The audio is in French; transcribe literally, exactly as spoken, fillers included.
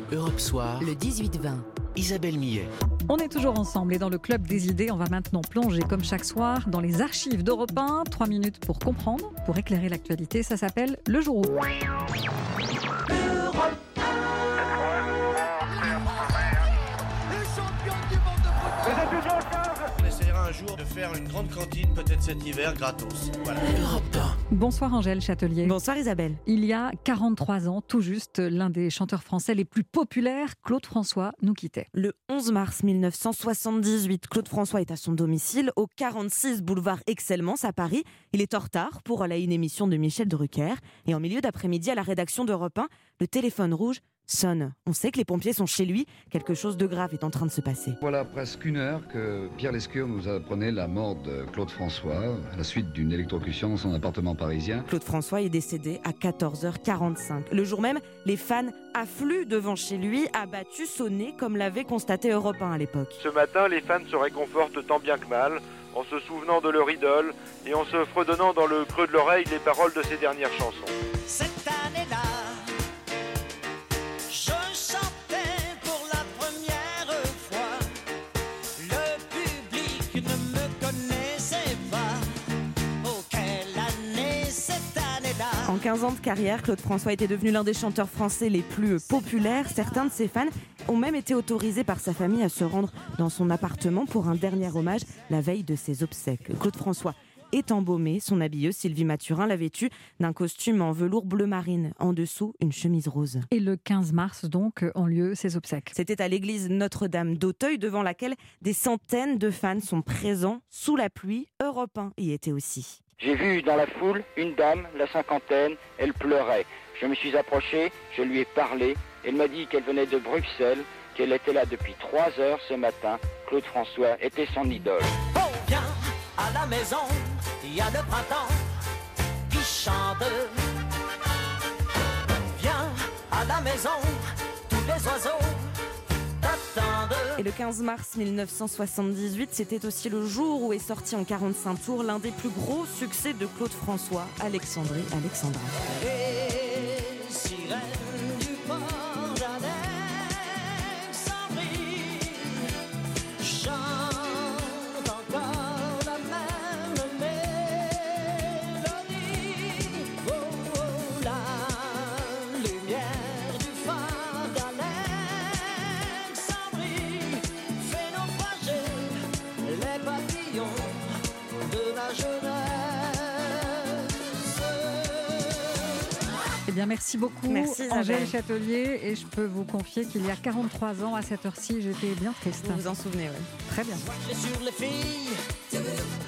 Europe Soir, le dix-huit vingt. Isabelle Millet. On est toujours ensemble et dans le Club des idées, on va maintenant plonger comme chaque soir dans les archives d'Europe un. Trois minutes pour comprendre, pour éclairer l'actualité. Ça s'appelle Le Jour où. On essaiera un jour de faire une grande cantine, peut-être cet hiver, gratos. Voilà. Europe un. Bonsoir Angèle Châtelier. Bonsoir Isabelle. Il y a quarante-trois ans, tout juste, l'un des chanteurs français les plus populaires, Claude François, nous quittait. Le onze mars mille neuf cent soixante-dix-huit, Claude François est à son domicile, au quarante-six boulevard Excellence à Paris. Il est en retard pour aller à une émission de Michel Drucker. Et en milieu d'après-midi, à la rédaction d'Europe un, le téléphone rouge sonne. On sait que les pompiers sont chez lui. Quelque chose de grave est en train de se passer. Voilà presque une heure que Pierre Lescure nous apprenait la mort de Claude François à la suite d'une électrocution dans son appartement parisien. Claude François est décédé à quatorze heures quarante-cinq. Le jour même, les fans affluent devant chez lui, abattus, sonnés, comme l'avait constaté Europe un à l'époque. Ce matin, les fans se réconfortent tant bien que mal, en se souvenant de leur idole et en se fredonnant dans le creux de l'oreille les paroles de ses dernières chansons. Cette année-là, je chantais pour la première fois. Le public ne me connaissait pas. Oh, quelle année cette année-là! En quinze ans de carrière, Claude François était devenu l'un des chanteurs français les plus populaires. Certains de ses fans ont même été autorisés par sa famille à se rendre dans son appartement pour un dernier hommage la veille de ses obsèques. Claude François est embaumé. Son habilleuse, Sylvie Mathurin, l'a vêtu d'un costume en velours bleu marine. En dessous, une chemise rose. Et le quinze mars, donc, ont lieu ses obsèques. C'était à l'église Notre-Dame d'Auteuil, devant laquelle des centaines de fans sont présents sous la pluie. Europe un y était aussi. J'ai vu dans la foule une dame, la cinquantaine, elle pleurait. Je me suis approché, je lui ai parlé. Elle m'a dit qu'elle venait de Bruxelles, qu'elle était là depuis trois heures ce matin. Claude François était son idole. Oh, viens à la maison, il y a le printemps qui chante. Viens à la maison, tous les oiseaux t'attendent. Et le quinze mars mille neuf cent soixante-dix-huit, c'était aussi le jour où est sorti en quarante-cinq tours l'un des plus gros succès de Claude François, Alexandrie, Alexandra. Les sirènes du port d'Alexandrie chantent encore la même mélodie. Oh, oh, la lumière du phare d'Alexandrie fait naufrager les papillons de la jeunesse. Eh bien, merci beaucoup, Merci, Isabelle. Angèle Châtelier. Et je peux vous confier qu'il y a quarante-trois ans, à cette heure-ci, j'étais bien triste. Vous vous en souvenez, oui. Très bien. Sur les filles